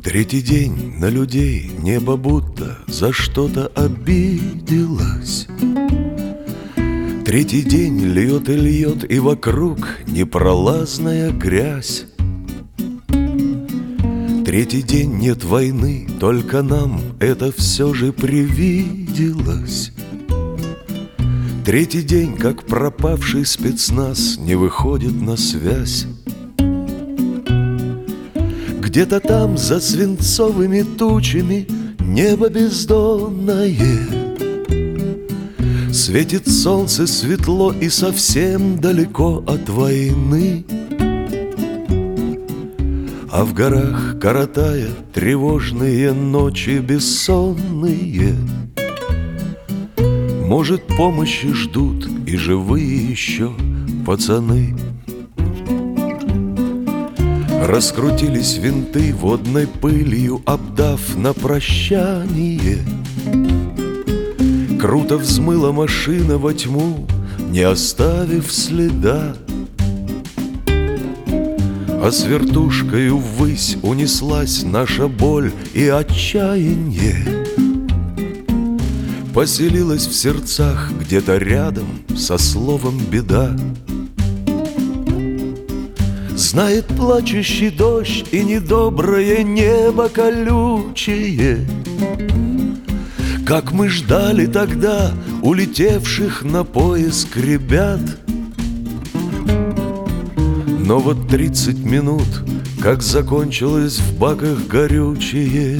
Третий день на людей небо будто за что-то обиделось. Третий день льет и льет, и вокруг непролазная грязь. Третий день нет войны, только нам это все же привиделось. Третий день, как пропавший спецназ, не выходит на связь. Где-то там за свинцовыми тучами небо бездонное. Светит солнце светло и совсем далеко от войны. А в горах, коротая тревожные ночи бессонные, может, помощи ждут и живые еще пацаны. Раскрутились винты водной пылью, обдав на прощание. Круто взмыла машина во тьму, не оставив следа. А с вертушкою ввысь унеслась наша боль и отчаяние. Поселилась в сердцах где-то рядом со словом «беда». Знает плачущий дождь и недоброе небо колючее, как мы ждали тогда улетевших на поиск ребят. Но вот 30 минут, как закончилось в баках горючее,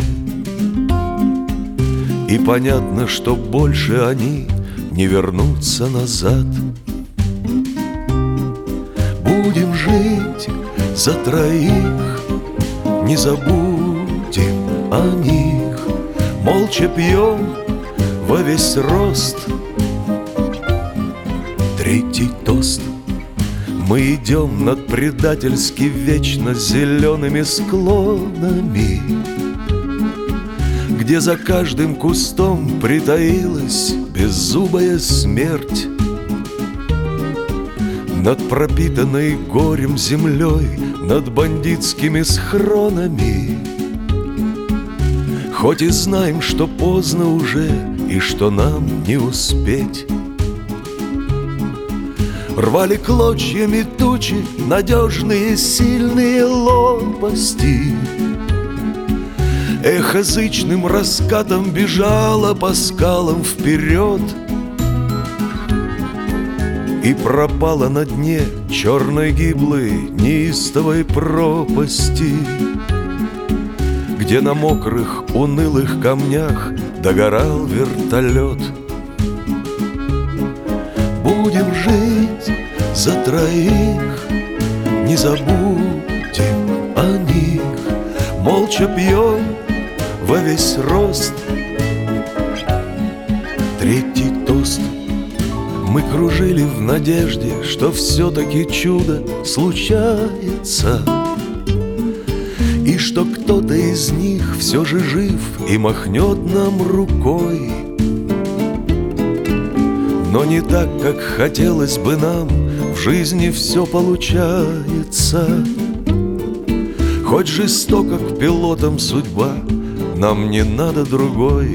и понятно, что больше они не вернутся назад. Будем жить за троих, не забудем о них. Молча пьем во весь рост третий тост. Мы идем над предательски вечно зелеными склонами, где за каждым кустом притаилась беззубая смерть. Над пропитанной горем землей, над бандитскими схронами, хоть и знаем, что поздно уже и что нам не успеть. Рвали клочьями тучи надежные сильные лопасти. Эхо зычным раскатом бежало по скалам вперед и пропала на дне черной гиблой неистовой пропасти, где на мокрых унылых камнях догорал вертолет. Будем жить за троих, не забудем о них. Молча пьем во весь рост третий тост. Мы кружили в надежде, что все-таки чудо случается, и что кто-то из них все же жив и махнет нам рукой. Но не так, как хотелось бы нам, в жизни все получается. Хоть жестоко к пилотам судьба, нам не надо другой.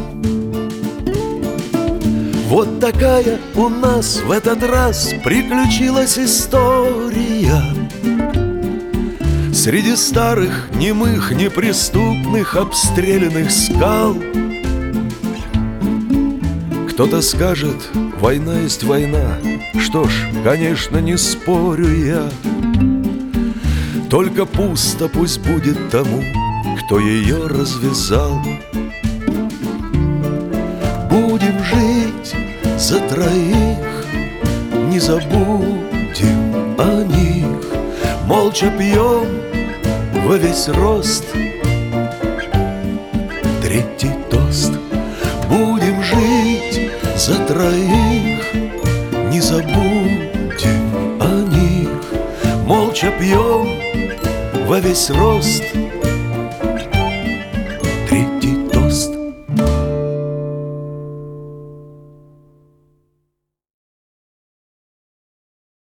Вот такая у нас в этот раз приключилась история. Среди старых, немых, неприступных, обстрелянных скал. Кто-то скажет, война есть война. Что ж, конечно, не спорю я. Только пусто пусть будет тому, кто ее развязал. Будем жить за троих, не забудем о них. Молча пьем во весь рост третий тост. Будем жить за троих, не забудем о них. Молча пьем во весь рост